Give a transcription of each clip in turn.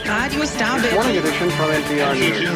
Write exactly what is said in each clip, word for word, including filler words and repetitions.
Radio Starbucks. Morning edition from N P R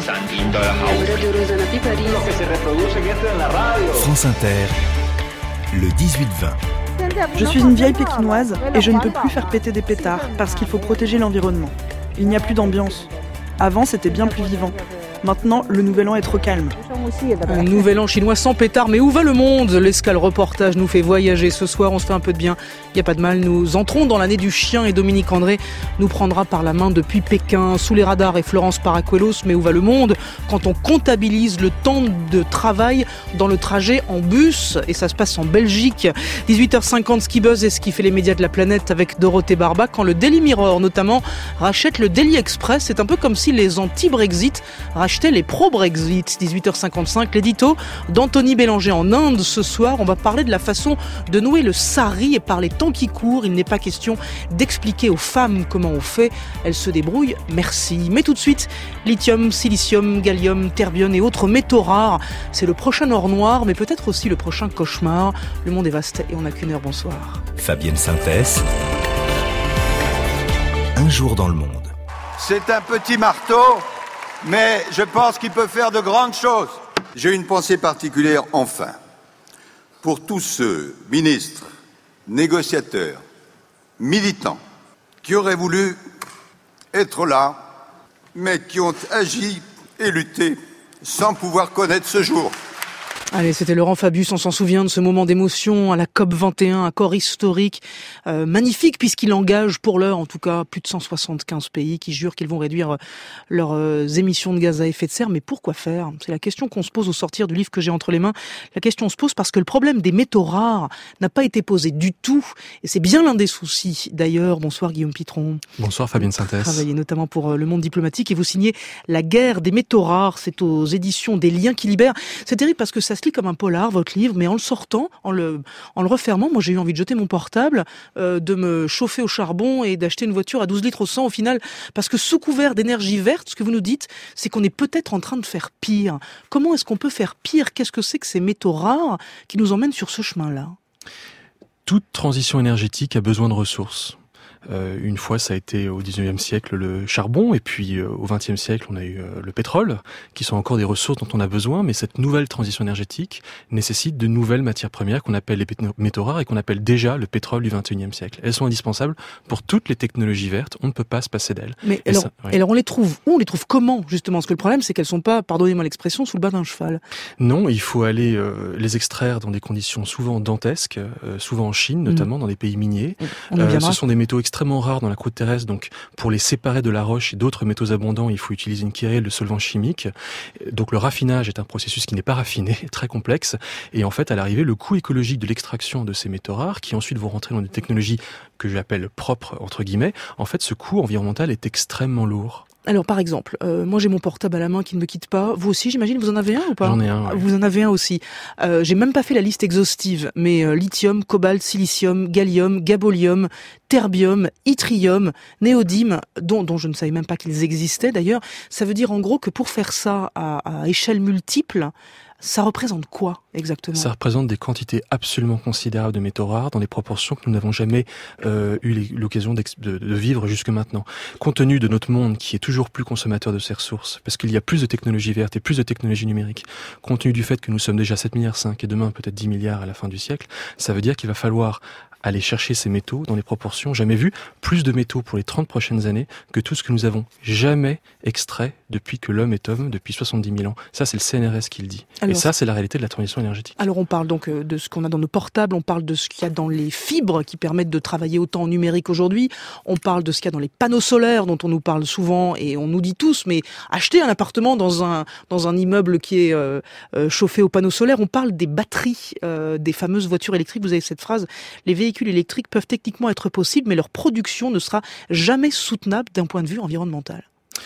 News. France Inter, le dix-huit vingt. Je suis une vieille pékinoise et je ne peux plus faire péter des pétards parce qu'il faut protéger l'environnement. Il n'y a plus d'ambiance. Avant, c'était bien plus vivant. Maintenant, le nouvel an est trop calme. Un nouvel an chinois sans pétard, mais où va le monde ? L'escale reportage nous fait voyager ce soir, on se fait un peu de bien, il n'y a pas de mal. Nous entrons dans l'année du chien et Dominique André nous prendra par la main depuis Pékin, sous les radars et Florence Paracuelos. Mais où va le monde quand on comptabilise le temps de travail dans le trajet en bus ? Et ça se passe en Belgique. dix-huit heures cinquante, ce qui buzz et ce qui fait les médias de la planète avec Dorothée Barba, quand le Daily Mirror notamment rachète le Daily Express. C'est un peu comme si les anti-Brexit rachetaient les pro-Brexit. dix-huit heures cinquante-cinq, l'édito d'Anthony Bélanger en Inde. Ce soir, on va parler de la façon de nouer le sari et par les temps qui courent. Il n'est pas question d'expliquer aux femmes comment on fait. Elles se débrouillent, merci. Mais tout de suite, lithium, silicium, gallium, terbium et autres métaux rares. C'est le prochain or noir, mais peut-être aussi le prochain cauchemar. Le monde est vaste et on n'a qu'une heure. Bonsoir. Fabienne Synthèse. Un jour dans le monde. C'est un petit marteau, mais je pense qu'il peut faire de grandes choses. J'ai une pensée particulière, enfin, pour tous ceux, ministres, négociateurs, militants, qui auraient voulu être là, mais qui ont agi et lutté sans pouvoir connaître ce jour. Allez, c'était Laurent Fabius, on s'en souvient de ce moment d'émotion à la C O P vingt et un, accord historique, euh, magnifique puisqu'il engage pour l'heure en tout cas plus de cent soixante-quinze pays qui jurent qu'ils vont réduire leurs euh, émissions de gaz à effet de serre. Mais pourquoi faire ? C'est la question qu'on se pose au sortir du livre que j'ai entre les mains. La question se pose parce que le problème des métaux rares n'a pas été posé du tout et c'est bien l'un des soucis. D'ailleurs, bonsoir Guillaume Pitron. Bonsoir Fabienne Synthèse. Vous travaillez notamment pour euh, Le Monde diplomatique et vous signez La guerre des métaux rares. C'est aux éditions des Liens qui libèrent. C'est terrible parce que ça se lit comme un polar, votre livre, mais en le sortant, en le, en le refermant, moi j'ai eu envie de jeter mon portable, euh, de me chauffer au charbon et d'acheter une voiture à douze litres au cent au final, parce que sous couvert d'énergie verte, ce que vous nous dites, c'est qu'on est peut-être en train de faire pire. Comment est-ce qu'on peut faire pire ? Qu'est-ce que c'est que ces métaux rares qui nous emmènent sur ce chemin-là ? Toute transition énergétique a besoin de ressources. Euh, une fois, ça a été au dix-neuvième siècle le charbon, et puis euh, au vingtième siècle, on a eu euh, le pétrole, qui sont encore des ressources dont on a besoin, mais cette nouvelle transition énergétique nécessite de nouvelles matières premières qu'on appelle les métaux rares et qu'on appelle déjà le pétrole du vingt et unième siècle. Elles sont indispensables pour toutes les technologies vertes, on ne peut pas se passer d'elles. Mais alors, ça, ouais. alors on les trouve où ? On les trouve comment, justement ? Parce que le problème, c'est qu'elles sont pas, pardonnez-moi l'expression, sous le bas d'un cheval. Non, il faut aller euh, les extraire dans des conditions souvent dantesques, euh, souvent en Chine, notamment mmh. dans des pays miniers. On euh, ce sont des métaux extrêmement rares dans la croûte terrestre, donc pour les séparer de la roche et d'autres métaux abondants, il faut utiliser une kyrielle de solvants chimiques. Donc le raffinage est un processus qui n'est pas raffiné, très complexe, et en fait à l'arrivée, le coût écologique de l'extraction de ces métaux rares, qui ensuite vont rentrer dans des technologies que j'appelle propres, entre guillemets, en fait ce coût environnemental est extrêmement lourd. Alors par exemple, euh, moi j'ai mon portable à la main qui ne me quitte pas. Vous aussi, j'imagine, vous en avez un ou pas ? J'en ai un. Ouais. Vous en avez un aussi. Euh, j'ai même pas fait la liste exhaustive, mais euh, lithium, cobalt, silicium, gallium, gabolium, terbium, yttrium, néodyme, dont, dont je ne savais même pas qu'ils existaient d'ailleurs. Ça veut dire en gros que pour faire ça à, à échelle multiple, ça représente quoi exactement ? Ça représente des quantités absolument considérables de métaux rares dans des proportions que nous n'avons jamais euh, eu l'occasion de, de vivre jusque maintenant. Compte tenu de notre monde qui est toujours plus consommateur de ces ressources, parce qu'il y a plus de technologies vertes et plus de technologies numériques, compte tenu du fait que nous sommes déjà sept virgule cinq milliards et demain peut-être dix milliards à la fin du siècle, ça veut dire qu'il va falloir aller chercher ces métaux dans des proportions jamais vues, plus de métaux pour les trente prochaines années que tout ce que nous avons jamais extrait depuis que l'homme est homme, depuis soixante-dix mille ans. Ça, c'est le C N R S qui le dit. Alors, et ça, c'est la réalité de la transition énergétique. Alors, on parle donc de ce qu'on a dans nos portables, on parle de ce qu'il y a dans les fibres qui permettent de travailler autant en numérique aujourd'hui, on parle de ce qu'il y a dans les panneaux solaires dont on nous parle souvent et on nous dit tous, mais acheter un appartement dans un, dans un immeuble qui est euh, euh, chauffé aux panneaux solaires, on parle des batteries, euh, des fameuses voitures électriques. Vous avez cette phrase, les véhicules véhicules électriques peuvent techniquement être possibles, mais leur production ne sera jamais soutenable d'un point de vue environnemental.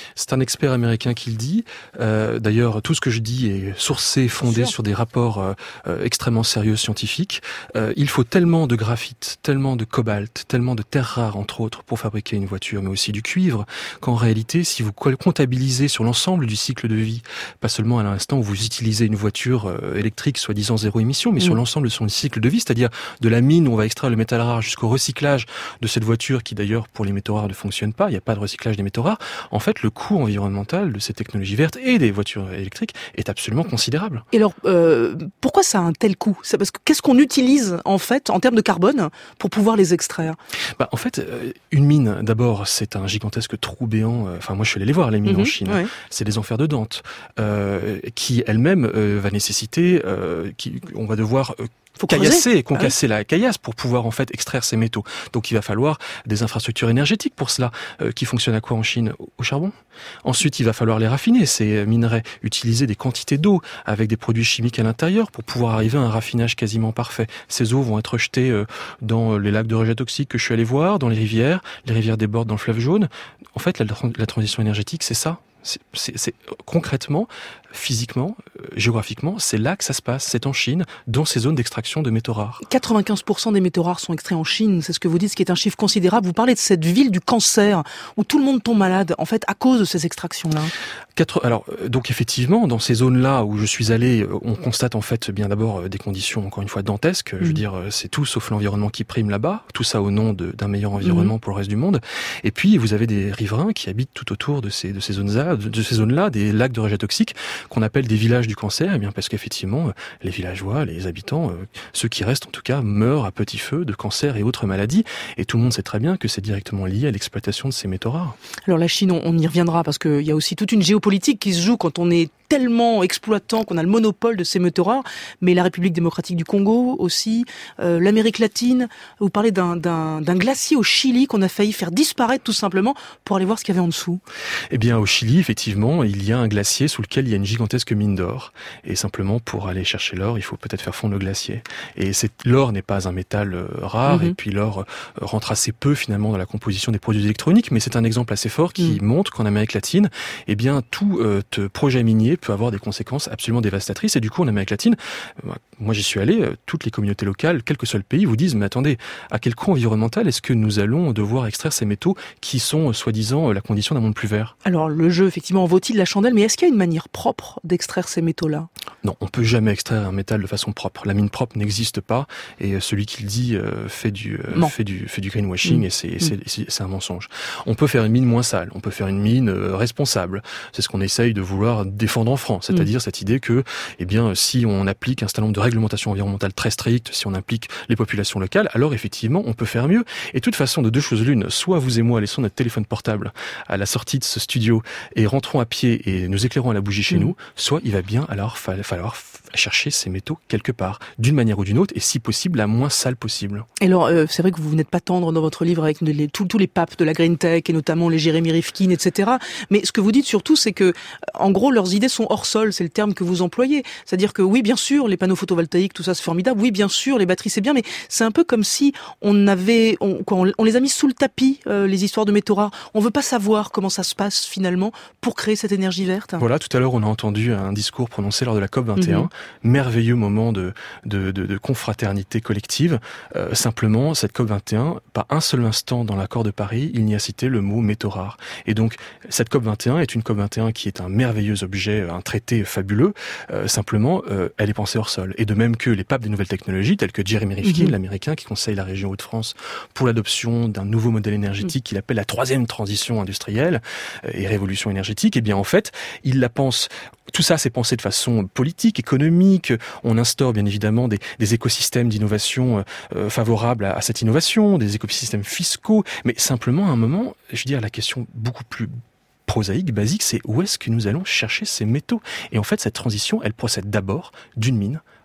C'est un expert américain qui le dit. Euh, d'ailleurs, tout ce que je dis est sourcé, fondé sur des rapports euh, euh, extrêmement sérieux scientifiques. Euh, il faut tellement de graphite, tellement de cobalt, tellement de terres rares, entre autres, pour fabriquer une voiture, mais aussi du cuivre, qu'en réalité, si vous comptabilisez sur l'ensemble du cycle de vie, pas seulement à l'instant où vous utilisez une voiture euh, électrique soi-disant zéro émission, mais mmh. sur l'ensemble de son cycle de vie, c'est-à-dire de la mine où on va extraire le métal rare jusqu'au recyclage de cette voiture qui d'ailleurs pour les métaux rares ne fonctionne pas, il n'y a pas de recyclage des métaux rares. En fait, le coût environnemental de ces technologies vertes et des voitures électriques est absolument considérable. Et alors, euh, pourquoi ça a un tel coût ? C'est parce que qu'est-ce qu'on utilise en fait en termes de carbone pour pouvoir les extraire ? Bah, en fait, une mine, d'abord, c'est un gigantesque trou béant. Enfin, moi, je suis allé les voir, les mines mmh, en Chine. Ouais. C'est des enfers de Dante, euh, qui elle-même euh, va nécessiter, euh, qui, on va devoir euh, Faut caillasser, concasser ah oui. la caillasse pour pouvoir en fait extraire ces métaux. Donc il va falloir des infrastructures énergétiques pour cela, euh, qui fonctionnent à quoi en Chine ? Au charbon. Ensuite, il va falloir les raffiner, ces minerais, utiliser des quantités d'eau avec des produits chimiques à l'intérieur pour pouvoir arriver à un raffinage quasiment parfait. Ces eaux vont être rejetées euh, dans les lacs de rejet toxiques que je suis allé voir, dans les rivières. Les rivières débordent dans le fleuve jaune. En fait, la, la transition énergétique, c'est ça. C'est, c'est, c'est concrètement, physiquement, euh, géographiquement, c'est là que ça se passe. C'est en Chine, dans ces zones d'extraction de métaux rares. quatre-vingt-quinze pour cent des métaux rares sont extraits en Chine, c'est ce que vous dites, ce qui est un chiffre considérable. Vous parlez de cette ville du cancer, où tout le monde tombe malade, en fait, à cause de ces extractions-là. Quatre, alors, donc effectivement, dans ces zones-là où je suis allé, on constate en fait bien d'abord des conditions, encore une fois, dantesques. Mmh. Je veux dire, c'est tout sauf l'environnement qui prime là-bas. Tout ça au nom de, d'un meilleur environnement mmh. pour le reste du monde. Et puis, vous avez des riverains qui habitent tout autour de ces, de ces zones-là, de ces zones-là, des lacs de rejet toxiques qu'on appelle des villages du cancer, eh bien parce qu'effectivement, les villageois, les habitants, euh, ceux qui restent en tout cas, meurent à petit feu de cancer et autres maladies. Et tout le monde sait très bien que c'est directement lié à l'exploitation de ces métaux rares. Alors la Chine, on, on y reviendra parce qu'il y a aussi toute une géopolitique qui se joue quand on est tellement exploitant qu'on a le monopole de ces métaux rares, mais la République démocratique du Congo aussi, euh, l'Amérique latine. Vous parlez d'un, d'un, d'un glacier au Chili qu'on a failli faire disparaître tout simplement pour aller voir ce qu'il y avait en dessous. Eh bien, au Chili, effectivement, il y a un glacier sous lequel il y a une gigantesque mine d'or. Et simplement, pour aller chercher l'or, il faut peut-être faire fondre le glacier. Et c'est, l'or n'est pas un métal euh, rare, mm-hmm. et puis l'or euh, rentre assez peu finalement dans la composition des produits électroniques, mais c'est un exemple assez fort qui mm. montre qu'en Amérique latine, eh bien, tout euh, projet minier peut avoir des conséquences absolument dévastatrices. Et du coup, en Amérique latine, moi j'y suis allé, toutes les communautés locales, quel que soit le pays, vous disent, mais attendez, à quel coût environnemental est-ce que nous allons devoir extraire ces métaux qui sont, soi-disant, la condition d'un monde plus vert ? Alors, le jeu, effectivement, vaut-il la chandelle, mais est-ce qu'il y a une manière propre d'extraire ces métaux-là ? Non, on peut jamais extraire un métal de façon propre. La mine propre n'existe pas, et celui qui le dit euh, fait du euh, fait du fait du greenwashing, mmh. et c'est, c'est, c'est c'est un mensonge. On peut faire une mine moins sale, on peut faire une mine euh, responsable. C'est ce qu'on essaye de vouloir défendre en France, c'est-à-dire mmh. cette idée que, eh bien, si on applique un certain nombre de réglementations environnementales très strictes, si on implique les populations locales, alors effectivement, on peut faire mieux. Et de toute façon, de deux choses l'une, soit vous et moi laissons notre téléphone portable à la sortie de ce studio et rentrons à pied et nous éclairons à la bougie chez mmh. nous, soit il va bien alors falloir chercher ces métaux quelque part, d'une manière ou d'une autre, et si possible, la moins sale possible. Et alors, euh, c'est vrai que vous n'êtes pas tendre dans votre livre avec les, tous, tous les papes de la Green Tech, et notamment les Jérémy Rifkin, et cetera. Mais ce que vous dites surtout, c'est que, en gros, leurs idées sont hors sol, c'est le terme que vous employez. C'est-à-dire que oui, bien sûr, les panneaux photovoltaïques, tout ça, c'est formidable. Oui, bien sûr, les batteries, c'est bien, mais c'est un peu comme si on avait, on, quoi, on, on les a mis sous le tapis, euh, les histoires de métaux rares. On veut pas savoir comment ça se passe, finalement, pour créer cette énergie verte. Voilà, tout à l'heure, on a entendu un discours prononcé lors de la COP vingt et un. Mm-hmm. Merveilleux moment de, de, de, de confraternité collective. Euh, simplement, cette COP vingt et un, pas un seul instant dans l'accord de Paris, il n'y a cité le mot métaux rares. Et donc, cette COP vingt et un est une COP vingt et un qui est un merveilleux objet, un traité fabuleux. Euh, simplement, euh, elle est pensée hors sol. Et de même que les papes des nouvelles technologies, tels que Jérémy Rifkin, mm-hmm. l'américain, qui conseille la région Hauts-de-France pour l'adoption d'un nouveau modèle énergétique mm-hmm. qu'il appelle la troisième transition industrielle et révolution énergétique, eh bien, en fait, il la pense. Tout ça, c'est pensé de façon politique, économique. On instaure bien évidemment des, des écosystèmes d'innovation euh, favorables à, à cette innovation, des écosystèmes fiscaux. Mais simplement, à un moment, je veux dire, la question beaucoup plus prosaïque, basique, c'est où est-ce que nous allons chercher ces métaux ? Et en fait, cette transition, elle procède d'abord d'une mine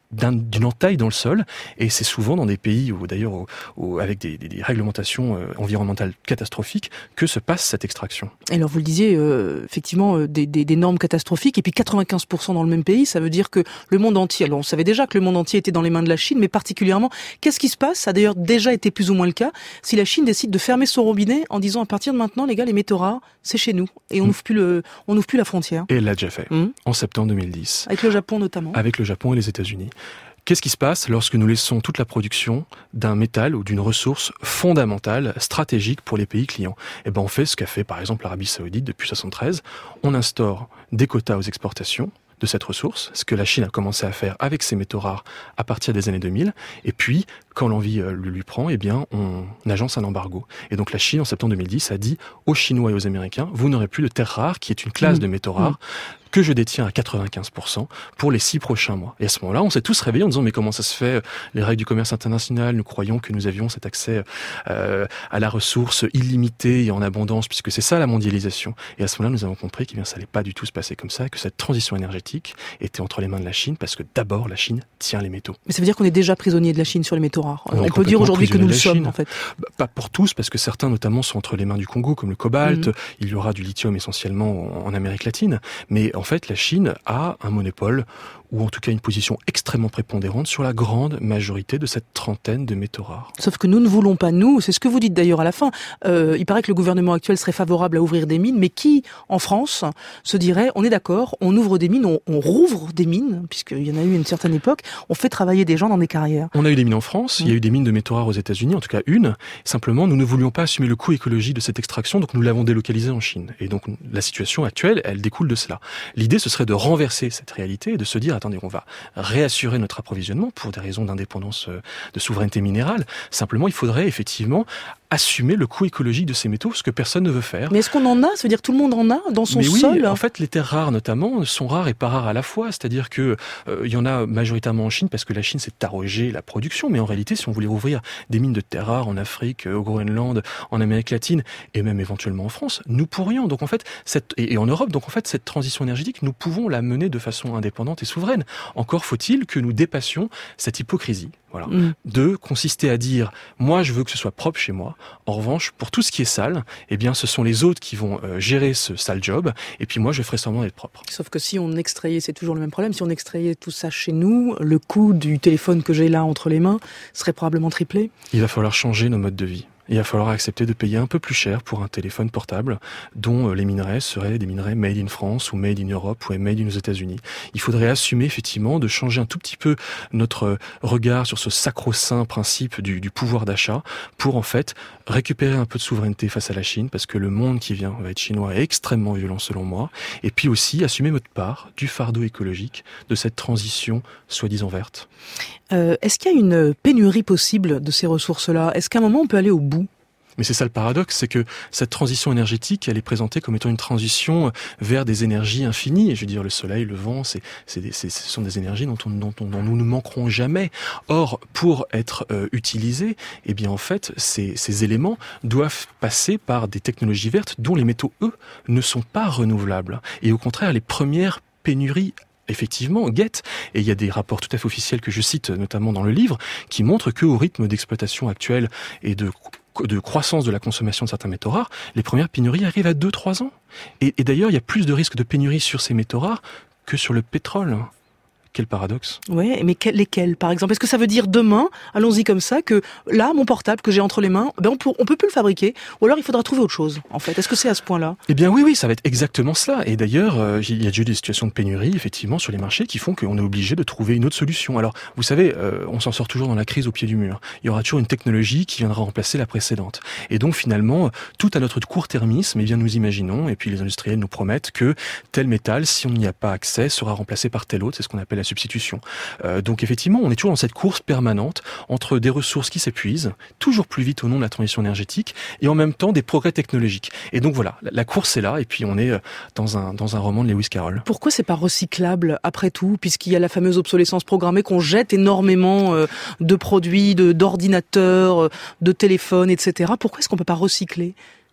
d'un, d'une entaille dans le sol, et c'est souvent dans des pays où d'ailleurs où, où, avec des, des, des réglementations euh, environnementales catastrophiques que se passe cette extraction. Et alors vous le disiez, euh, effectivement euh, des, des, des normes catastrophiques, et puis quatre-vingt-quinze pour cent dans le même pays, ça veut dire que le monde entier, alors on savait déjà que le monde entier était dans les mains de la Chine, mais particulièrement, qu'est-ce qui se passe? Ça a d'ailleurs déjà été plus ou moins le cas, si la Chine décide de fermer son robinet en disant à partir de maintenant, les gars, les métaux rares, c'est chez nous, et on n'ouvre mmh. plus le, on n'ouvre plus la frontière. Et elle l'a déjà fait, mmh. en septembre deux mille dix. Avec le Japon notamment. Avec le Japon et les États-Unis. Qu'est-ce qui se passe lorsque nous laissons toute la production d'un métal ou d'une ressource fondamentale, stratégique pour les pays clients? Eh ben, on fait ce qu'a fait par exemple l'Arabie Saoudite depuis soixante-treize. On instaure des quotas aux exportations de cette ressource, ce que la Chine a commencé à faire avec ses métaux rares à partir des années deux mille. Et puis, quand l'envie euh, lui prend, eh bien, on agence un embargo. Et donc la Chine, en septembre deux mille dix, a dit aux Chinois et aux Américains, vous n'aurez plus de terres rares, qui est une classe mmh. de métaux rares, mmh. que je détiens à quatre-vingt-quinze pour cent pour les six prochains mois. Et à ce moment-là, on s'est tous réveillés en disant, mais comment ça se fait? Les règles du commerce international, nous croyons que nous avions cet accès euh, à la ressource illimitée et en abondance, puisque c'est ça la mondialisation. Et à ce moment-là, nous avons compris qu'il ça allait pas du tout se passer comme ça, que cette transition énergétique était entre les mains de la Chine, parce que d'abord, la Chine tient les métaux. Mais ça veut dire qu'on est déjà prisonnier de la Chine sur les métaux rares. On, on peut dire aujourd'hui que nous le sommes, en fait. Bah, pas pour tous, parce que certains, notamment, sont entre les mains du Congo, comme le cobalt. Mmh. Il y aura du lithium essentiellement en, en Amérique latine. Mais en fait, la Chine a un monopole, ou en tout cas une position extrêmement prépondérante sur la grande majorité de cette trentaine de métaux rares. Sauf que nous ne voulons pas, nous, c'est ce que vous dites d'ailleurs à la fin, euh, il paraît que le gouvernement actuel serait favorable à ouvrir des mines, mais qui, en France, se dirait, on est d'accord, on ouvre des mines, on, on rouvre des mines, puisqu'il y en a eu à une certaine époque, on fait travailler des gens dans des carrières. On a eu des mines en France, mmh. il y a eu des mines de métaux rares aux États-Unis, en tout cas une, simplement nous ne voulions pas assumer le coût écologique de cette extraction, donc nous l'avons délocalisée en Chine. Et donc la situation actuelle, elle découle de cela. L'idée, ce serait de renverser cette réalité et de se dire, attendez, on va réassurer notre approvisionnement pour des raisons d'indépendance, de souveraineté minérale. Simplement, il faudrait effectivement assumer le coût écologique de ces métaux, ce que personne ne veut faire. Mais est-ce qu'on en a? Ça veut dire que tout le monde en a dans son Mais oui, sol? En fait, les terres rares notamment sont rares et pas rares à la fois. C'est-à-dire que euh, il y en a majoritairement en Chine parce que la Chine s'est arrogée la production. Mais en réalité, si on voulait ouvrir des mines de terres rares en Afrique, au Groenland, en Amérique latine et même éventuellement en France, nous pourrions. Donc en fait, cette, et, et en Europe, donc en fait, cette transition énergétique, nous pouvons la mener de façon indépendante et souveraine. Encore faut-il que nous dépassions cette hypocrisie. Voilà. Mmh. De consister à dire, moi je veux que ce soit propre chez moi. En revanche, pour tout ce qui est sale, eh bien ce sont les autres qui vont euh, gérer ce sale job, et puis moi je ferai semblant d'être propre. Sauf que si on extrayait, c'est toujours le même problème, si on extrayait tout ça chez nous, le coût du téléphone que j'ai là entre les mains serait probablement triplé. Il va falloir changer nos modes de vie. Il va falloir accepter de payer un peu plus cher pour un téléphone portable dont les minerais seraient des minerais made in France ou made in Europe ou made in aux États-Unis. Il faudrait assumer effectivement de changer un tout petit peu notre regard sur ce sacro-saint principe du, du pouvoir d'achat pour en fait récupérer un peu de souveraineté face à la Chine, parce que le monde qui vient va être chinois est extrêmement violent selon moi, et puis aussi assumer notre part du fardeau écologique de cette transition soi-disant verte. Euh, est-ce qu'il y a une pénurie possible de ces ressources-là? Est-ce qu'à un moment on peut aller au bout? Mais c'est ça le paradoxe, c'est que cette transition énergétique, elle est présentée comme étant une transition vers des énergies infinies. Et je veux dire, le soleil, le vent, c'est, c'est des, c'est, ce sont des énergies dont, on, dont, on, dont nous ne manquerons jamais. Or, pour être euh, utilisés, eh bien en fait, ces, ces éléments doivent passer par des technologies vertes dont les métaux, eux, ne sont pas renouvelables. Et au contraire, les premières pénuries effectivement, guettent. Et il y a des rapports tout à fait officiels que je cite, notamment dans le livre, qui montrent qu'au rythme d'exploitation actuel et de de croissance de la consommation de certains métaux rares, les premières pénuries arrivent à deux à trois ans. Et, et d'ailleurs, il y a plus de risques de pénurie sur ces métaux rares que sur le pétrole. Quel paradoxe. Oui, mais que, lesquels, par exemple? Est-ce que ça veut dire demain, allons-y comme ça, que là, mon portable que j'ai entre les mains, ben on peut, on peut plus le fabriquer, ou alors il faudra trouver autre chose, en fait. Est-ce que c'est à ce point-là? Eh bien oui, oui, ça va être exactement cela. Et d'ailleurs, euh, il y a déjà eu des situations de pénurie, effectivement, sur les marchés qui font qu'on est obligé de trouver une autre solution. Alors, vous savez, euh, on s'en sort toujours dans la crise au pied du mur. Il y aura toujours une technologie qui viendra remplacer la précédente. Et donc, finalement, tout à notre court-termisme, eh bien, nous imaginons, et puis les industriels nous promettent que tel métal, si on n'y a pas accès, sera remplacé par tel autre. C'est ce qu'on appelle la substitution. Euh, donc effectivement, on est toujours dans cette course permanente entre des ressources qui s'épuisent, toujours plus vite au nom de la transition énergétique, et en même temps des progrès technologiques. Et donc voilà, la, la course est là, et puis on est dans un, dans un roman de Lewis Carroll. Pourquoi c'est pas recyclable après tout, puisqu'il y a la fameuse obsolescence programmée, qu'on jette énormément euh, de produits, de, d'ordinateurs, de téléphones, et cetera. Pourquoi est-ce qu'on peut pas recycler ?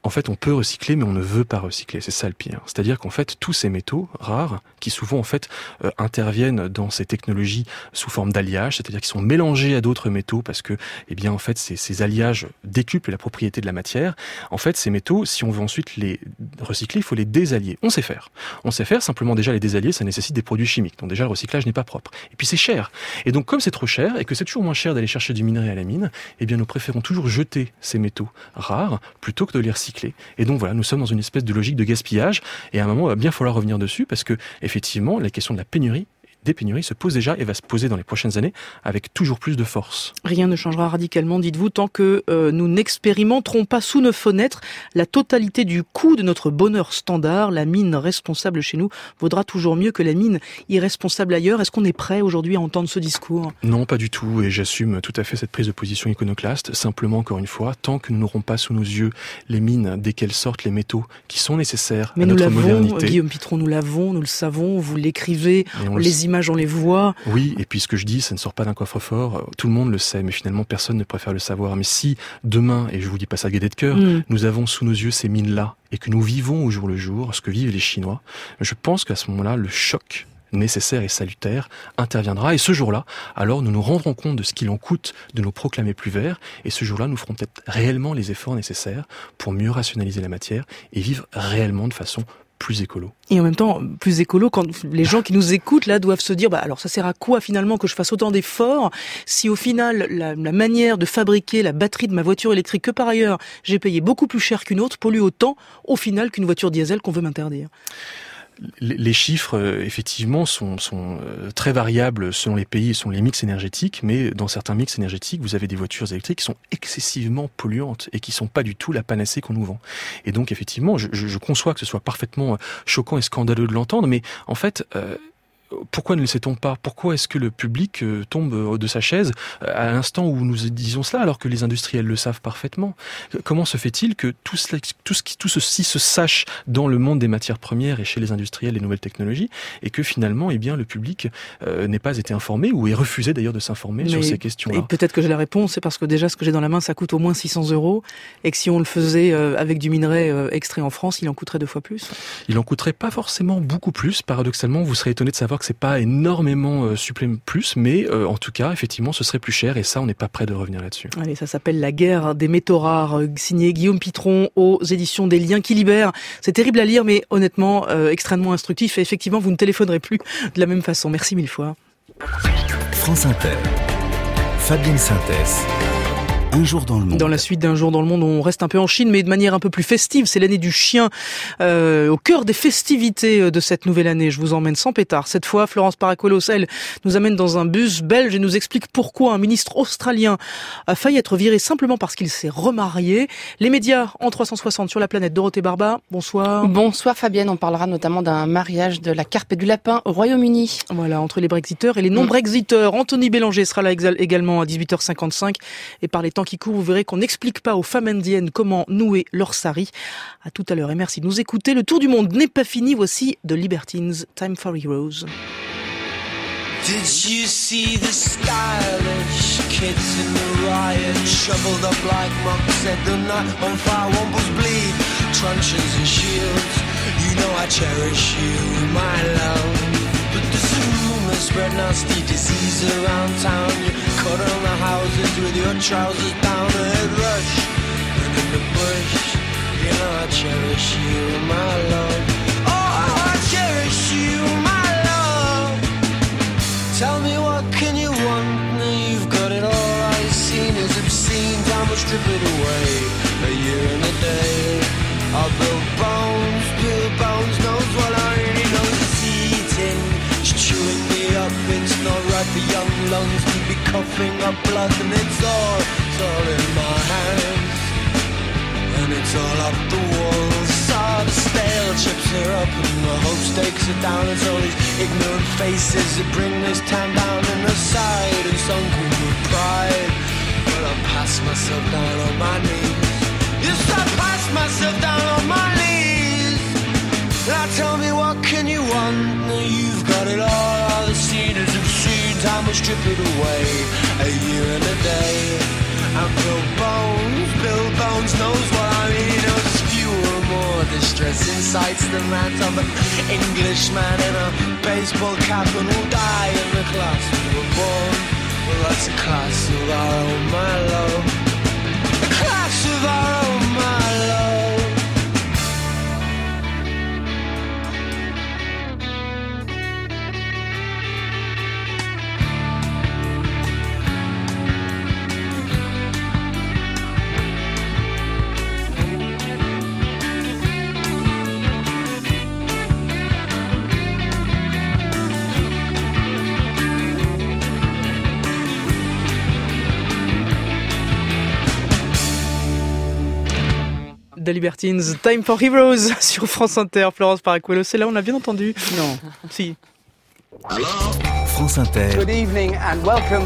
En fait, on peut recycler, mais on ne veut pas recycler. C'est ça le pire. C'est-à-dire qu'en fait, tous ces métaux rares, qui souvent en fait euh, interviennent dans ces technologies sous forme d'alliage, c'est-à-dire qu'ils sont mélangés à d'autres métaux parce que, eh bien, en fait, ces, ces alliages décuplent la propriété de la matière. En fait, ces métaux, si on veut ensuite les recycler, il faut les désallier. On sait faire. On sait faire. Simplement, déjà, les désallier, ça nécessite des produits chimiques. Donc déjà, le recyclage n'est pas propre. Et puis, c'est cher. Et donc, comme c'est trop cher et que c'est toujours moins cher d'aller chercher du minerai à la mine, eh bien, nous préférons toujours jeter ces métaux rares plutôt que de les recycler. Et donc voilà, nous sommes dans une espèce de logique de gaspillage et à un moment, il va bien falloir revenir dessus parce que effectivement, la question de la pénurie des pénuries se pose déjà et va se poser dans les prochaines années avec toujours plus de force. Rien ne changera radicalement, dites-vous, tant que euh, nous n'expérimenterons pas sous nos fenêtres la totalité du coût de notre bonheur standard. La mine responsable chez nous vaudra toujours mieux que la mine irresponsable ailleurs. Est-ce qu'on est prêt aujourd'hui à entendre ce discours ? Non, pas du tout, et j'assume tout à fait cette prise de position iconoclaste. Simplement, encore une fois, tant que nous n'aurons pas sous nos yeux les mines desquelles sortent les métaux qui sont nécessaires Mais à notre nous modernité. l'avons, Guillaume Pitron, nous l'avons, nous le savons, vous l'écrivez, on les images on les voit. Oui, et puis ce que je dis, ça ne sort pas d'un coffre-fort, tout le monde le sait, mais finalement personne ne préfère le savoir. Mais si demain, et je vous dis pas ça gaieté de cœur, mmh. nous avons sous nos yeux ces mines-là, et que nous vivons au jour le jour, ce que vivent les Chinois, je pense qu'à ce moment-là, le choc nécessaire et salutaire interviendra, et ce jour-là, alors nous nous rendrons compte de ce qu'il en coûte de nous proclamer plus verts, et ce jour-là, nous ferons peut-être réellement les efforts nécessaires pour mieux rationaliser la matière et vivre réellement de façon plus écolo. Et en même temps, plus écolo, quand les gens qui nous écoutent là doivent se dire, bah alors ça sert à quoi finalement que je fasse autant d'efforts si au final la, la manière de fabriquer la batterie de ma voiture électrique, que par ailleurs j'ai payé beaucoup plus cher qu'une autre, pollue autant au final qu'une voiture diesel qu'on veut m'interdire. Les chiffres, effectivement, sont, sont très variables selon les pays et selon les mix énergétiques, mais dans certains mix énergétiques, vous avez des voitures électriques qui sont excessivement polluantes et qui sont pas du tout la panacée qu'on nous vend. Et donc, effectivement, je, je conçois que ce soit parfaitement choquant et scandaleux de l'entendre, mais en fait... Euh, pourquoi ne le sait-on pas ? Pourquoi est-ce que le public tombe de sa chaise à l'instant où nous disons cela, alors que les industriels le savent parfaitement ? Comment se fait-il que tout, cela, tout, ce qui, tout ceci se sache dans le monde des matières premières et chez les industriels et nouvelles technologies, et que finalement, eh bien, le public euh, n'ait pas été informé, ou ait refusé d'ailleurs de s'informer Mais, sur ces questions-là ? Et peut-être que j'ai la réponse, c'est parce que déjà ce que j'ai dans la main, ça coûte au moins six cents euros, et que si on le faisait euh, avec du minerai euh, extrait en France, il en coûterait deux fois plus. Il en coûterait pas forcément beaucoup plus. Paradoxalement, vous serez étonné de savoir que c'est pas énormément euh, supplément plus, mais euh, en tout cas, effectivement, ce serait plus cher, et ça, on n'est pas prêt de revenir là-dessus. Allez, ça s'appelle La guerre des métaux rares, signé Guillaume Pitron aux éditions des Liens qui libèrent. C'est terrible à lire, mais honnêtement, euh, extrêmement instructif, et effectivement, vous ne téléphonerez plus de la même façon. Merci mille fois. France Inter, Fabienne Synthèse. Un jour dans le monde. Dans la suite d'Un jour dans le monde, on reste un peu en Chine, mais de manière un peu plus festive. C'est l'année du chien, euh, au cœur des festivités de cette nouvelle année. Je vous emmène sans pétard. Cette fois, Florence Paracolos-Elle nous amène dans un bus belge et nous explique pourquoi un ministre australien a failli être viré simplement parce qu'il s'est remarié. Les médias en trois cent soixante sur la planète. Dorothée Barba, bonsoir. Bonsoir Fabienne, on parlera notamment d'un mariage de la carpe et du lapin au Royaume-Uni. Voilà, entre les brexiteurs et les non-brexiteurs. Anthony Bélanger sera là également à dix-huit heures cinquante-cinq. Et par les temps qui courent, vous verrez qu'on n'explique pas aux femmes indiennes comment nouer leur sari. À tout à l'heure et merci de nous écouter. Le tour du monde n'est pas fini. Voici The Libertines, Time for Heroes. Did you see the stylish kids in the riot, shoveled up like monks, said the night on fire, wombles bleed, truncheons and shields, you know I cherish you, my love. But there's a rumor spread nasty disease around town, you cut on the houses with your trousers down, a head rush, and in the bush, you know I cherish you, my love. Oh, I cherish you, my love. Tell me what can you want, now you've got it all, all you've seen is obscene, time will strip it away, a year and a day. I'll build bones, build bones, knows what I really know is eating, it's chewing me up, it's not right for young lungs to be coughing up blood, and it's all, it's all in my hands, and it's all up the walls. All the stale chips are up and the hope stakes are down. It's all these ignorant faces that bring this town down in the side and sunken with pride. But I pass myself down on my knees. Yes, I pass myself down on my knees. Now tell me what can you want? Now you've got it all. All the cedars have seen. Time will strip it away. A year and a day. And Bill Bones, Bill Bones knows what I mean. Those few dress incites the rant of an Englishman in a baseball cap and will die in the class we were born. Well, that's a class of our own, my love. A class of our own, my love. The Libertines, Time for Heroes sur France Inter. Florence Paracuelos, c'est là, on a bien entendu. Non, si. France Inter. Good evening and welcome.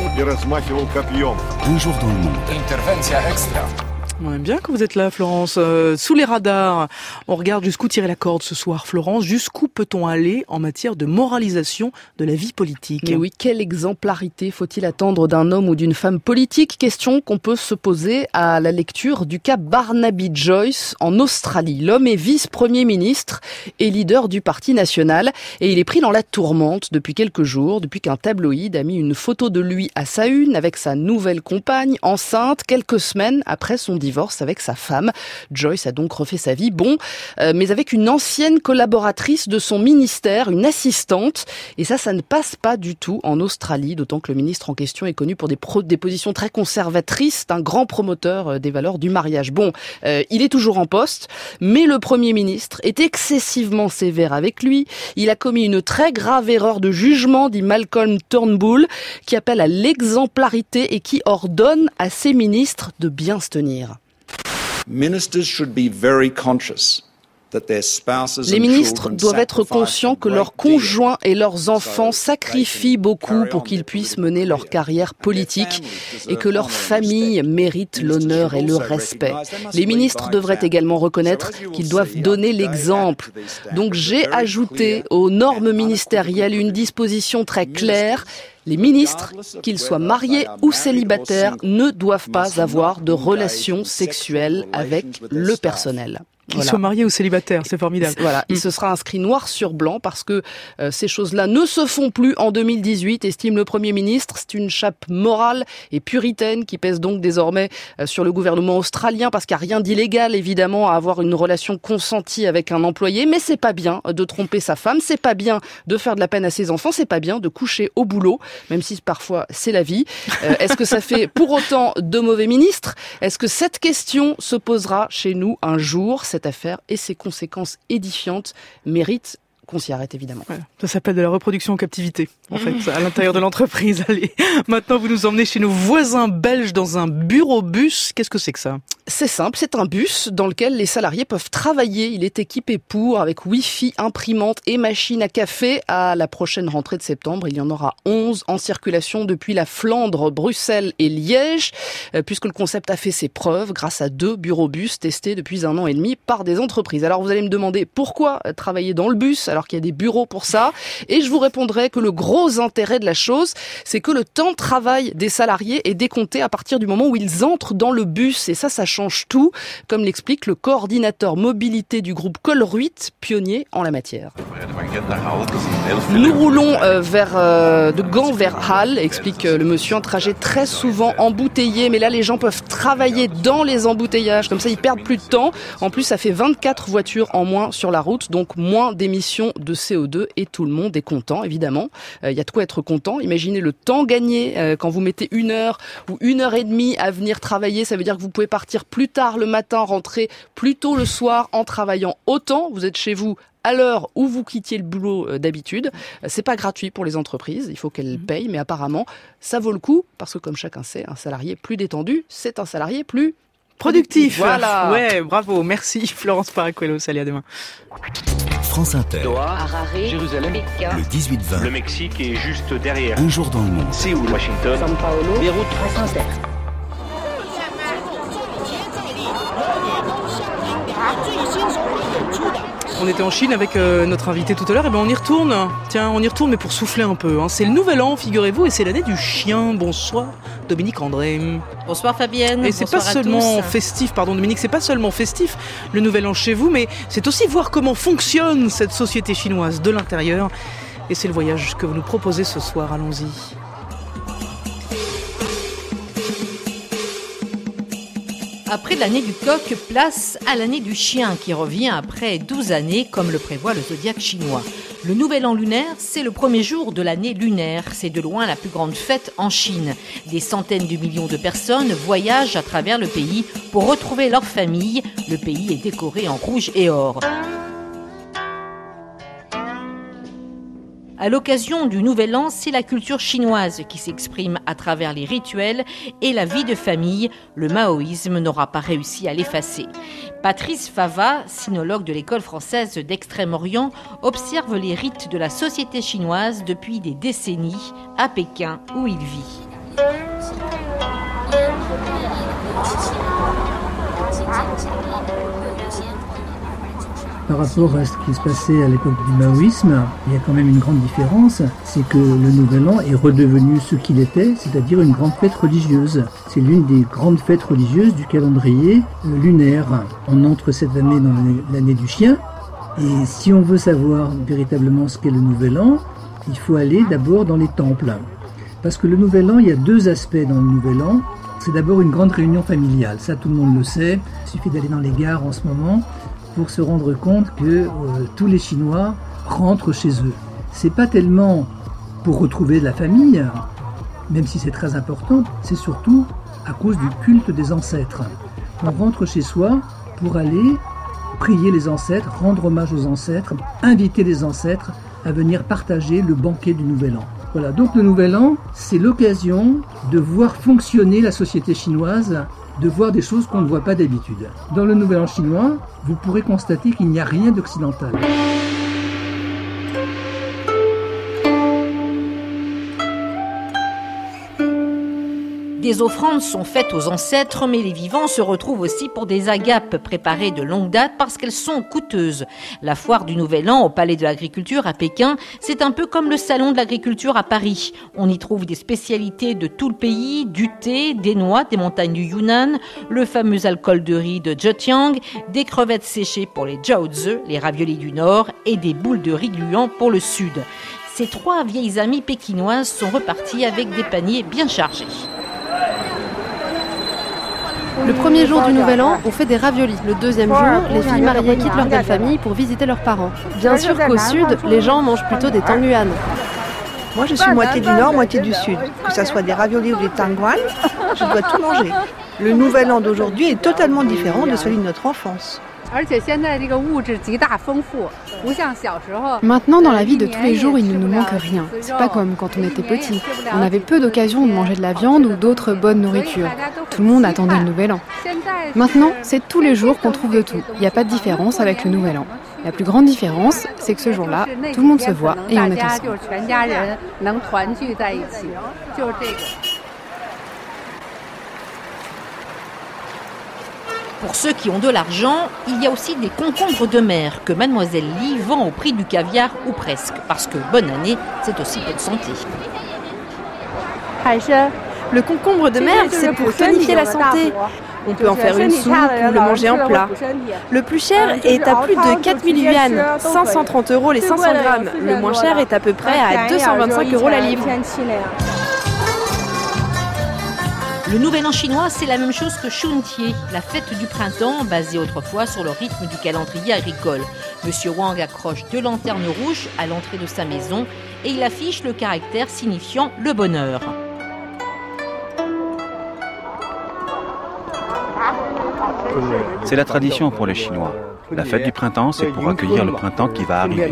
Un jour dans le monde. Intervention extra. On aime bien que vous êtes là, Florence. Euh, sous les radars, on regarde jusqu'où tirer la corde ce soir, Florence. Jusqu'où peut-on aller en matière de moralisation de la vie politique ? Mais oui, quelle exemplarité faut-il attendre d'un homme ou d'une femme politique ? Question qu'on peut se poser à la lecture du cas Barnaby Joyce en Australie. L'homme est vice-premier ministre et leader du Parti national et il est pris dans la tourmente depuis quelques jours, depuis qu'un tabloïd a mis une photo de lui à sa une avec sa nouvelle compagne, enceinte, quelques semaines après son divorce avec sa femme. Joyce a donc refait sa vie, bon, euh, mais avec une ancienne collaboratrice de son ministère, une assistante. Et ça, ça ne passe pas du tout en Australie, d'autant que le ministre en question est connu pour des, pro- des positions très conservatrices, un grand promoteur des valeurs du mariage. Bon, euh, il est toujours en poste, mais le Premier ministre est excessivement sévère avec lui. Il a commis une très grave erreur de jugement, dit Malcolm Turnbull, qui appelle à l'exemplarité et qui ordonne à ses ministres de bien se tenir. Ministers should be very conscious that their spouses Les ministres doivent être conscients que leurs conjoints et leurs enfants sacrifient beaucoup pour qu'ils puissent mener leur carrière politique et que leurs familles méritent l'honneur et le respect. Les ministres devraient également reconnaître qu'ils doivent donner l'exemple. Donc j'ai ajouté aux normes ministérielles une disposition très claire. Les ministres, qu'ils soient mariés ou célibataires, ne doivent pas avoir de relations sexuelles avec le personnel. Qu'ils Voilà. soient mariés ou célibataires, c'est formidable. Voilà, Mm. il se sera inscrit noir sur blanc parce que euh, ces choses-là ne se font plus en deux mille dix-huit, estime le Premier ministre. C'est une chape morale et puritaine qui pèse donc désormais euh, sur le gouvernement australien parce qu'il n'y a rien d'illégal évidemment à avoir une relation consentie avec un employé, mais c'est pas bien de tromper sa femme, c'est pas bien de faire de la peine à ses enfants, c'est pas bien de coucher au boulot, même si parfois c'est la vie. Euh, est-ce que ça fait pour autant de mauvais ministres ? Est-ce que cette question se posera chez nous un jour ? Cette affaire et ses conséquences édifiantes méritent qu'on s'y arrête évidemment. Voilà. Ça s'appelle de la reproduction en captivité, en fait, à l'intérieur de l'entreprise. Allez, maintenant vous nous emmenez chez nos voisins belges dans un bureau bus. Qu'est-ce que c'est que ça ? C'est simple, c'est un bus dans lequel les salariés peuvent travailler. Il est équipé pour, avec Wi-Fi, imprimante et machine à café. À la prochaine rentrée de septembre, il y en aura onze en circulation depuis la Flandre, Bruxelles et Liège, puisque le concept a fait ses preuves grâce à deux bureaux bus testés depuis un an et demi par des entreprises. Alors vous allez me demander pourquoi travailler dans le bus alors qu'il y a des bureaux pour ça, et je vous répondrai que le gros intérêt de la chose, c'est que le temps de travail des salariés est décompté à partir du moment où ils entrent dans le bus, et ça, ça change tout, comme l'explique le coordinateur mobilité du groupe Colruyt, pionnier en la matière. Nous roulons euh, vers euh, de Gand vers Halle, explique euh, le monsieur, un trajet très souvent embouteillé, mais là les gens peuvent travailler dans les embouteillages, comme ça ils perdent plus de temps. En plus, ça fait vingt-quatre voitures en moins sur la route, donc moins d'émissions de C O deux, et tout le monde est content, évidemment. Il euh, y a de quoi être content. Imaginez le temps gagné euh, quand vous mettez une heure ou une heure et demie à venir travailler. Ça veut dire que vous pouvez partir plus tard le matin, rentrer plus tôt le soir en travaillant autant. Vous êtes chez vous à l'heure où vous quittiez le boulot euh, d'habitude. Euh, c'est pas gratuit pour les entreprises, il faut qu'elles payent, mais apparemment, ça vaut le coup, parce que comme chacun sait, un salarié plus détendu, c'est un salarié plus productif. Voilà. Ouais, bravo. Merci Florence Paracuelos. Allez, à demain. France Inter. Doha, Harare, Jérusalem, Pékin, Le dix-huit vingt. le Mexique est juste derrière. Un jour dans le monde. Séoul, Washington, São Paulo, Beyrouth. France Inter. On était en Chine avec euh, notre invité tout à l'heure, et ben on y retourne. Tiens, on y retourne, mais pour souffler un peu. Hein. C'est le nouvel an, figurez-vous, et c'est l'année du chien. Bonsoir, Dominique André. Bonsoir Fabienne. Et c'est Bonsoir pas seulement à tous. festif, pardon Dominique, c'est pas seulement festif le nouvel an chez vous, mais c'est aussi voir comment fonctionne cette société chinoise de l'intérieur. Et c'est le voyage que vous nous proposez ce soir. Allons-y. Après l'année du coq, place à l'année du chien qui revient après douze années comme le prévoit le zodiaque chinois. Le nouvel an lunaire, c'est le premier jour de l'année lunaire. C'est de loin la plus grande fête en Chine. Des centaines de millions de personnes voyagent à travers le pays pour retrouver leur famille. Le pays est décoré en rouge et or. À l'occasion du Nouvel An, c'est la culture chinoise qui s'exprime à travers les rituels et la vie de famille. Le maoïsme n'aura pas réussi à l'effacer. Patrice Fava, sinologue de l'école française d'Extrême-Orient, observe les rites de la société chinoise depuis des décennies à Pékin où il vit. Par rapport à ce qui se passait à l'époque du maoïsme, il y a quand même une grande différence, c'est que le Nouvel An est redevenu ce qu'il était, c'est-à-dire une grande fête religieuse. C'est l'une des grandes fêtes religieuses du calendrier lunaire. On entre cette année dans l'année du chien, et si on veut savoir véritablement ce qu'est le Nouvel An, il faut aller d'abord dans les temples. Parce que le Nouvel An, il y a deux aspects dans le Nouvel An. C'est d'abord une grande réunion familiale, ça tout le monde le sait, il suffit d'aller dans les gares en ce moment pour se rendre compte que euh, tous les Chinois rentrent chez eux. C'est pas tellement pour retrouver de la famille, même si c'est très important, c'est surtout à cause du culte des ancêtres. On rentre chez soi pour aller prier les ancêtres, rendre hommage aux ancêtres, inviter les ancêtres à venir partager le banquet du Nouvel An. Voilà, donc le Nouvel An, c'est l'occasion de voir fonctionner la société chinoise, de voir des choses qu'on ne voit pas d'habitude. Dans le Nouvel An chinois, vous pourrez constater qu'il n'y a rien d'occidental. Des offrandes sont faites aux ancêtres, mais les vivants se retrouvent aussi pour des agapes préparées de longue date parce qu'elles sont coûteuses. La foire du Nouvel An au Palais de l'Agriculture à Pékin, c'est un peu comme le salon de l'agriculture à Paris. On y trouve des spécialités de tout le pays, du thé, des noix, des montagnes du Yunnan, le fameux alcool de riz de Zhejiang, des crevettes séchées pour les jiaozi, les raviolis du Nord, et des boules de riz gluant pour le Sud. Ces trois vieilles amies pékinoises sont reparties avec des paniers bien chargés. Le premier jour du Nouvel An, on fait des raviolis. Le deuxième jour, les filles mariées quittent leur belle famille pour visiter leurs parents. Bien sûr qu'au sud, les gens mangent plutôt des tangyuan. Moi, je suis moitié du nord, moitié du sud. Que ça soit des raviolis ou des tangyuan, je dois tout manger. Le Nouvel An d'aujourd'hui est totalement différent de celui de notre enfance. Maintenant, dans la vie de tous les jours, il ne nous manque rien. C'est pas comme quand on était petit. On avait peu d'occasions de manger de la viande ou d'autres bonnes nourritures. Tout le monde attendait le Nouvel An. Maintenant, c'est tous les jours qu'on trouve de tout. Il n'y a pas de différence avec le Nouvel An. La plus grande différence, c'est que ce jour-là, tout le monde se voit et on est ensemble. Pour ceux qui ont de l'argent, il y a aussi des concombres de mer que Mademoiselle Li vend au prix du caviar ou presque, parce que bonne année, c'est aussi bonne santé. Le concombre de mer, c'est pour tonifier la santé. On peut en faire une soupe ou le manger en plat. Le plus cher est à plus de quatre mille yuan, cinq cent trente euros les cinq cents grammes. Le moins cher est à peu près à deux cent vingt-cinq euros la livre. Le Nouvel An chinois, c'est la même chose que Shuntie, la fête du printemps, basée autrefois sur le rythme du calendrier agricole. Monsieur Wang accroche deux lanternes rouges à l'entrée de sa maison et il affiche le caractère signifiant le bonheur. C'est la tradition pour les Chinois. La fête du printemps, c'est pour accueillir le printemps qui va arriver.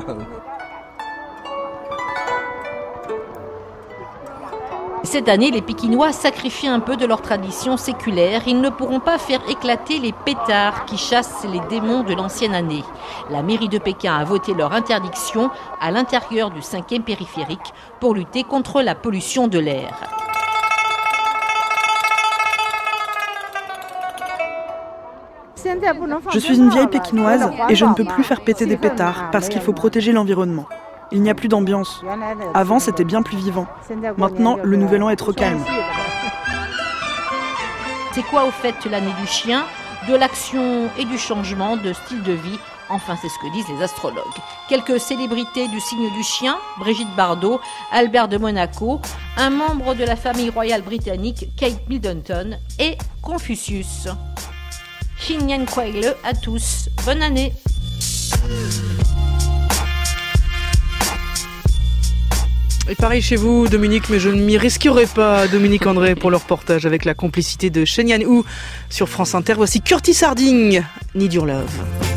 Cette année, les Pékinois sacrifient un peu de leur tradition séculaire. Ils ne pourront pas faire éclater les pétards qui chassent les démons de l'ancienne année. La mairie de Pékin a voté leur interdiction à l'intérieur du cinquième périphérique pour lutter contre la pollution de l'air. Je suis une vieille pékinoise et je ne peux plus faire péter des pétards parce qu'il faut protéger l'environnement. Il n'y a plus d'ambiance. Avant, c'était bien plus vivant. Maintenant, le nouvel an est trop calme. C'est quoi au fait l'année du chien? De l'action et du changement de style de vie. Enfin, c'est ce que disent les astrologues. Quelques célébrités du signe du chien, Brigitte Bardot, Albert de Monaco, un membre de la famille royale britannique, Kate Middleton, et Confucius. Xinyan Kuaile à tous. Bonne année. Et pareil chez vous, Dominique, mais je ne m'y risquerai pas, Dominique André, pour le reportage avec la complicité de Shen Yan Hu sur France Inter. Voici Curtis Harding, Need Your Love.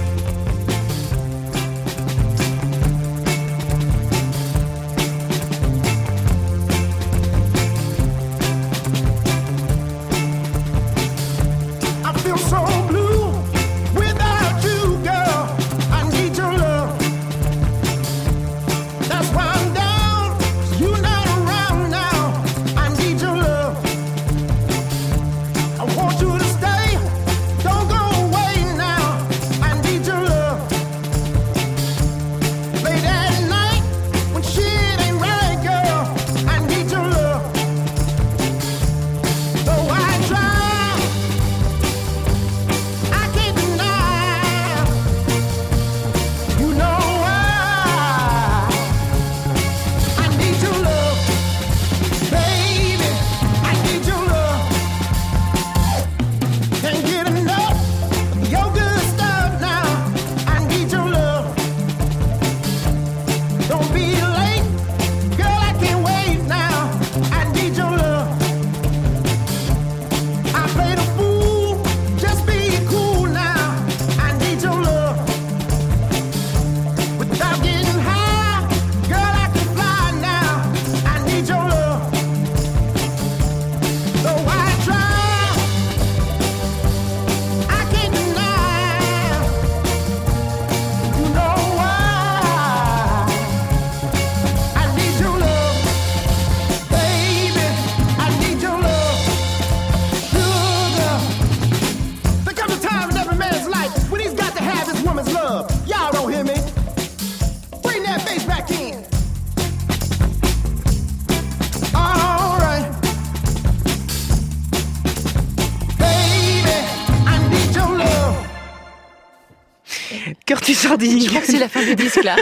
Curtis Harding. Je crois que c'est la fin du disque là.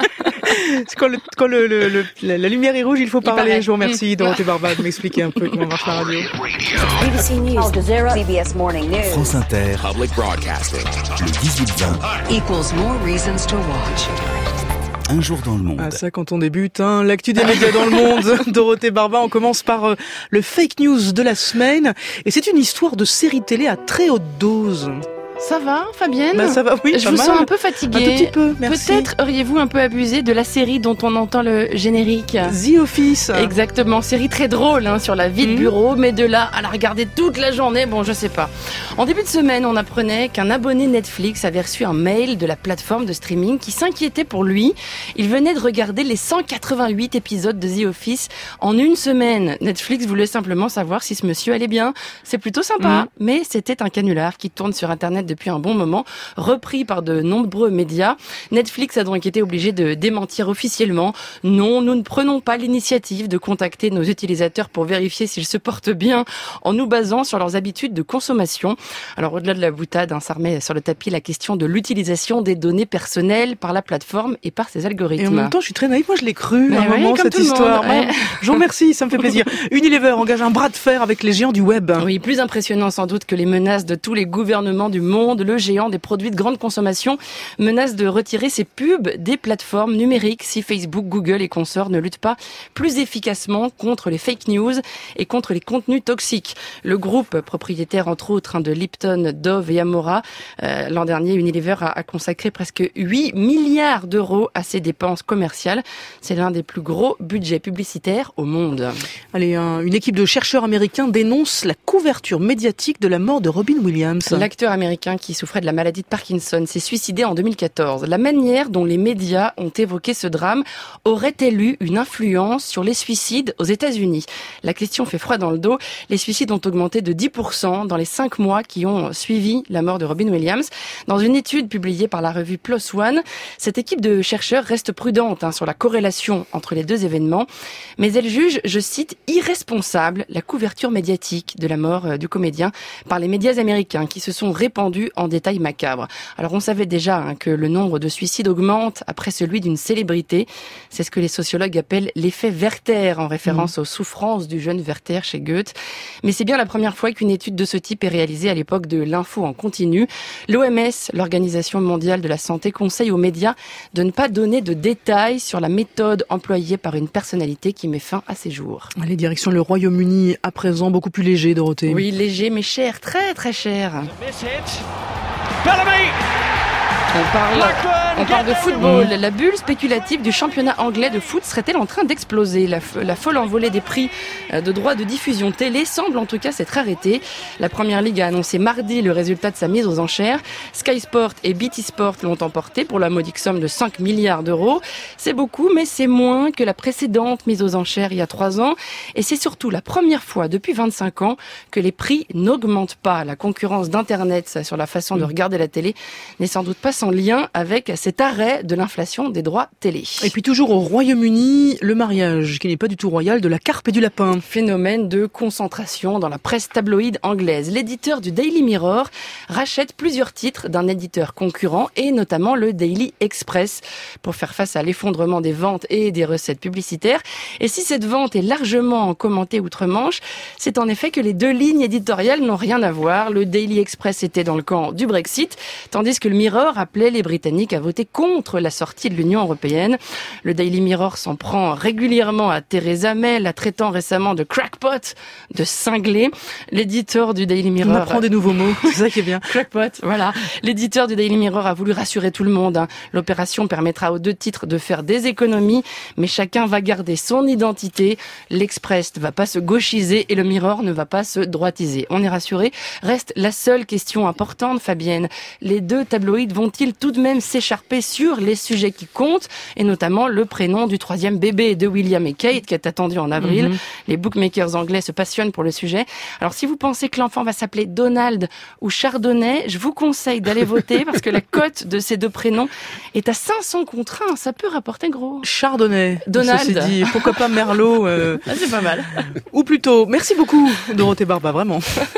Quand, le, quand le, le, le, la, la lumière est rouge, il faut parler. Je vous remercie, Dorothée Barba, de m'expliquer un peu comment marche la radio. A B C News, Al Jazeera, C B S Morning News, France Inter, Public Broadcasting, le dix-huit vingt. Equals more reasons to watch. Un jour dans le monde. Ah ça, quand on débute, hein, l'actu des médias dans le monde. Dorothée Barba, on commence par euh, le fake news de la semaine. Et c'est une histoire de série télé à très haute dose. Ça va, Fabienne? Bah ça va, oui. Je vous mal. sens un peu fatiguée. Un tout petit peu, merci. Peut-être auriez-vous un peu abusé de la série dont on entend le générique. The Office. Exactement, série très drôle hein, sur la vie de bureau, mais de là à la regarder toute la journée, bon, je sais pas. En début de semaine, on apprenait qu'un abonné Netflix avait reçu un mail de la plateforme de streaming qui s'inquiétait pour lui. Il venait de regarder les cent quatre-vingt-huit épisodes de The Office en une semaine. Netflix voulait simplement savoir si ce monsieur allait bien. C'est plutôt sympa, mmh. mais c'était un canular qui tourne sur Internet depuis un bon moment, repris par de nombreux médias. Netflix a donc été obligé de démentir officiellement. Non, nous ne prenons pas l'initiative de contacter nos utilisateurs pour vérifier s'ils se portent bien en nous basant sur leurs habitudes de consommation. Alors au-delà de la boutade, hein, ça remet sur le tapis la question de l'utilisation des données personnelles par la plateforme et par ses algorithmes. Et en même temps, je suis très naïve. Moi, je l'ai cru mais à un ouais, moment, cette histoire. Ouais. Je vous remercie, ça me fait plaisir. Unilever engage un bras de fer avec les géants du web. Oui, plus impressionnant sans doute que les menaces de tous les gouvernements du monde. Le géant des produits de grande consommation menace de retirer ses pubs des plateformes numériques si Facebook, Google et consorts ne luttent pas plus efficacement contre les fake news et contre les contenus toxiques. Le groupe propriétaire entre autres de Lipton, Dove et Amora, euh, l'an dernier, Unilever a, a consacré presque huit milliards d'euros à ses dépenses commerciales. C'est l'un des plus gros budgets publicitaires au monde. Allez, un, une équipe de chercheurs américains dénonce la couverture médiatique de la mort de Robin Williams. L'acteur américain Américain qui souffrait de la maladie de Parkinson s'est suicidé en deux mille quatorze. La manière dont les médias ont évoqué ce drame aurait-elle eu une influence sur les suicides aux États-Unis? La question fait froid dans le dos. Les suicides ont augmenté de dix pour cent dans les cinq mois qui ont suivi la mort de Robin Williams. Dans une étude publiée par la revue PLOS ONE, cette équipe de chercheurs reste prudente hein, sur la corrélation entre les deux événements, mais elle juge, je cite, irresponsable la couverture médiatique de la mort du comédien par les médias américains qui se sont répandus en détails macabres. Alors on savait déjà hein, que le nombre de suicides augmente après celui d'une célébrité. C'est ce que les sociologues appellent l'effet Werther, en référence mmh. aux souffrances du jeune Werther chez Goethe. Mais c'est bien la première fois qu'une étude de ce type est réalisée à l'époque de l'info en continu. L'O M S, l'Organisation mondiale de la santé, conseille aux médias de ne pas donner de détails sur la méthode employée par une personnalité qui met fin à ses jours. Les directions le Royaume-Uni à présent beaucoup plus léger, Dorothée. Oui, léger mais cher, très très cher. On parle, on parle de football. La bulle spéculative du championnat anglais de foot serait-elle en train d'exploser? La, la folle envolée des prix de droits de diffusion télé semble en tout cas s'être arrêtée. La Première Ligue a annoncé mardi le résultat de sa mise aux enchères. Sky Sport et B T Sport l'ont emporté pour la modique somme de cinq milliards d'euros. C'est beaucoup, mais c'est moins que la précédente mise aux enchères il y a trois ans. Et c'est surtout la première fois depuis vingt-cinq ans que les prix n'augmentent pas. La concurrence d'Internet sur la façon de regarder la télé n'est sans doute pas en lien avec cet arrêt de l'inflation des droits télé. Et puis toujours au Royaume-Uni, le mariage, qui n'est pas du tout royal, de la carpe et du lapin. Phénomène de concentration dans la presse tabloïde anglaise. L'éditeur du Daily Mirror rachète plusieurs titres d'un éditeur concurrent et notamment le Daily Express pour faire face à l'effondrement des ventes et des recettes publicitaires. Et si cette vente est largement commentée outre-Manche, c'est en effet que les deux lignes éditoriales n'ont rien à voir. Le Daily Express était dans le camp du Brexit, tandis que le Mirror appelait les Britanniques à voter contre la sortie de l'Union européenne. Le Daily Mirror s'en prend régulièrement à Theresa May, la traitant récemment de crackpot, de cinglé. L'éditeur du Daily Mirror... On apprend des nouveaux mots, c'est ça qui est bien. Crackpot, voilà. L'éditeur du Daily Mirror a voulu rassurer tout le monde. L'opération permettra aux deux titres de faire des économies, mais chacun va garder son identité. L'Express ne va pas se gauchiser et le Mirror ne va pas se droitiser. On est rassuré. Reste la seule question importante, Fabienne. Les deux tabloïds vont-ils tout de même s'écharper sur les sujets qui comptent, et notamment le prénom du troisième bébé de William et Kate qui est attendu en avril. Mm-hmm. Les bookmakers anglais se passionnent pour le sujet. Alors si vous pensez que l'enfant va s'appeler Donald ou Chardonnay, je vous conseille d'aller voter parce que la cote de ces deux prénoms est à cinq cents contre un. Ça peut rapporter gros. Chardonnay. Donald. Ceci dit, pourquoi pas Merlot euh... ah, c'est pas mal. Ou plutôt, merci beaucoup Dorothée Barba, vraiment.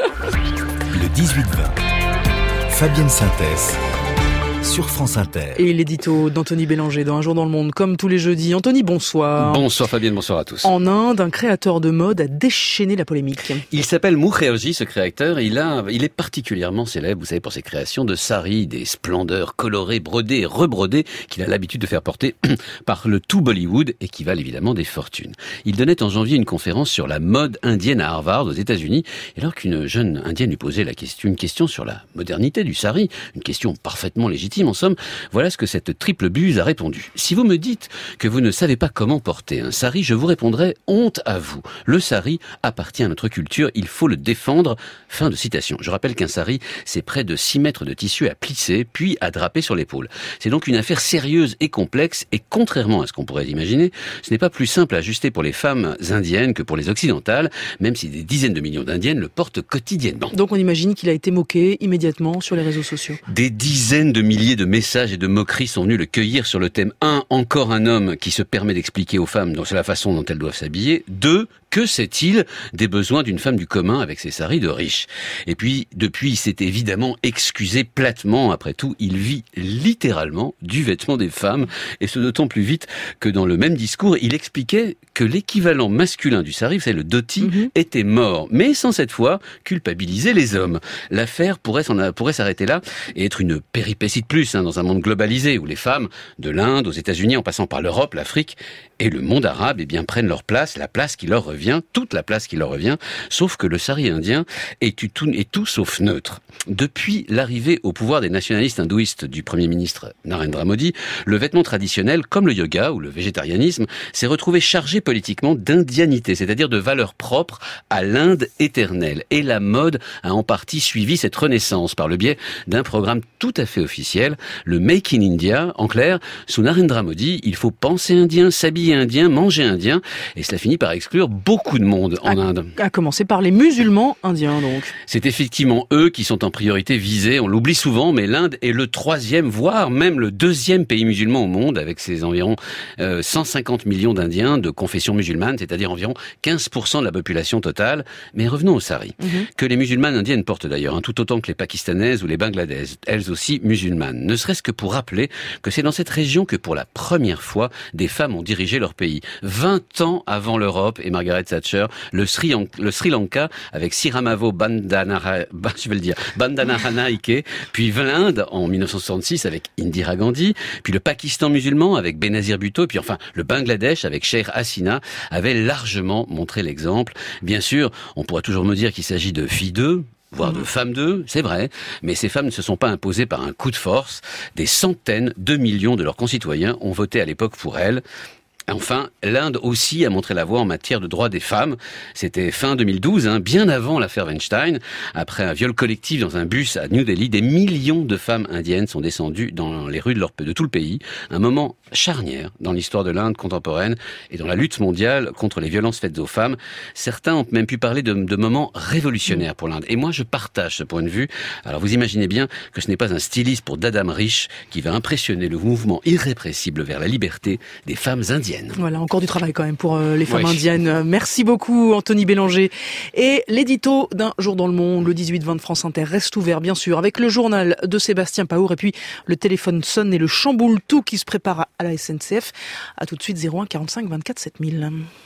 Le dix-huit vingt. Fabienne Synthèse. Sur France Inter. Et l'édito d'Anthony Bélanger dans Un jour dans le monde, comme tous les jeudis. Anthony, bonsoir. Bonsoir Fabienne, bonsoir à tous. En Inde, un créateur de mode a déchaîné la polémique. Il s'appelle Mukherjee, ce créateur. Il a, il est particulièrement célèbre, vous savez, pour ses créations de saris, des splendeurs colorées, brodées et rebrodées qu'il a l'habitude de faire porter par le tout Bollywood et qui valent évidemment des fortunes. Il donnait en janvier une conférence sur la mode indienne à Harvard, aux États-Unis, et alors qu'une jeune indienne lui posait la question, une question sur la modernité du sari, une question parfaitement légitime. En somme, voilà ce que cette triple buse a répondu. Si vous me dites que vous ne savez pas comment porter un sari, je vous répondrai honte à vous. Le sari appartient à notre culture, il faut le défendre. Fin de citation. Je rappelle qu'un sari, c'est près de six mètres de tissu à plisser, puis à draper sur l'épaule. C'est donc une affaire sérieuse et complexe, et contrairement à ce qu'on pourrait imaginer, ce n'est pas plus simple à ajuster pour les femmes indiennes que pour les occidentales, même si des dizaines de millions d'indiennes le portent quotidiennement. Donc on imagine qu'il a été moqué immédiatement sur les réseaux sociaux. Des dizaines de milliers de messages et de moqueries sont venus le cueillir sur le thème un. Encore un homme qui se permet d'expliquer aux femmes donc c'est la façon dont elles doivent s'habiller. deux. Que sait-il des besoins d'une femme du commun avec ses saris de riche? Et puis, depuis, il s'est évidemment excusé platement. Après tout, il vit littéralement du vêtement des femmes. Et ce d'autant plus vite que dans le même discours, il expliquait que l'équivalent masculin du sari, c'est le dhoti, mm-hmm. était mort. Mais sans cette fois culpabiliser les hommes. L'affaire pourrait, s'en, pourrait s'arrêter là et être une péripétie de plus hein, dans un monde globalisé où les femmes, de l'Inde aux États-Unis, en passant par l'Europe, l'Afrique et le monde arabe, eh bien, prennent leur place, la place qui leur revient revient, toute la place qui leur revient, sauf que le sari indien est tout, est tout sauf neutre. Depuis l'arrivée au pouvoir des nationalistes hindouistes du Premier ministre Narendra Modi, le vêtement traditionnel, comme le yoga ou le végétarianisme, s'est retrouvé chargé politiquement d'indianité, c'est-à-dire de valeurs propres à l'Inde éternelle. Et la mode a en partie suivi cette renaissance par le biais d'un programme tout à fait officiel, le Make in India. En clair, sous Narendra Modi, il faut penser indien, s'habiller indien, manger indien, et cela finit par exclure beaucoup de monde en à, Inde. À commencer par les musulmans indiens, donc. C'est effectivement eux qui sont en priorité visés, on l'oublie souvent, mais l'Inde est le troisième, voire même le deuxième pays musulman au monde, avec ses environ euh, cent cinquante millions d'Indiens de confession musulmane, c'est-à-dire environ quinze pour cent de la population totale. Mais revenons aux saris, mmh. que les musulmanes indiennes portent d'ailleurs, hein, tout autant que les pakistanaises ou les bangladaises, elles aussi musulmanes. Ne serait-ce que pour rappeler que c'est dans cette région que pour la première fois, des femmes ont dirigé leur pays. vingt ans avant l'Europe et Margaret Thatcher, le Sri, le Sri Lanka avec Siramavo Bandanara, je vais le dire, Bandanaranaike, puis l'Inde en mille neuf cent soixante-six avec Indira Gandhi, puis le Pakistan musulman avec Benazir Bhutto, puis enfin le Bangladesh avec Sheikh Hasina avaient largement montré l'exemple. Bien sûr, on pourra toujours me dire qu'il s'agit de filles d'eux, voire de femmes d'eux, c'est vrai, mais ces femmes ne se sont pas imposées par un coup de force. Des centaines de millions de leurs concitoyens ont voté à l'époque pour elles. Enfin, l'Inde aussi a montré la voie en matière de droits des femmes. C'était fin deux mille douze, hein, bien avant l'affaire Weinstein. Après un viol collectif dans un bus à New Delhi, des millions de femmes indiennes sont descendues dans les rues de, leur, de tout le pays. Un moment charnière dans l'histoire de l'Inde contemporaine et dans la lutte mondiale contre les violences faites aux femmes. Certains ont même pu parler de, de moments révolutionnaires pour l'Inde. Et moi, je partage ce point de vue. Alors, vous imaginez bien que ce n'est pas un styliste pour Dadam Riche qui va impressionner le mouvement irrépressible vers la liberté des femmes indiennes. Voilà, encore du travail quand même pour euh, les femmes oui. indiennes. Merci beaucoup Anthony Bélanger. Et l'édito d'un jour dans le monde, le dix-huit vingt de France Inter reste ouvert bien sûr, avec le journal de Sébastien Paour et puis le téléphone sonne et le chamboule tout qui se prépare à la S N C F. À tout de suite, zéro un quarante-cinq vingt-quatre sept mille.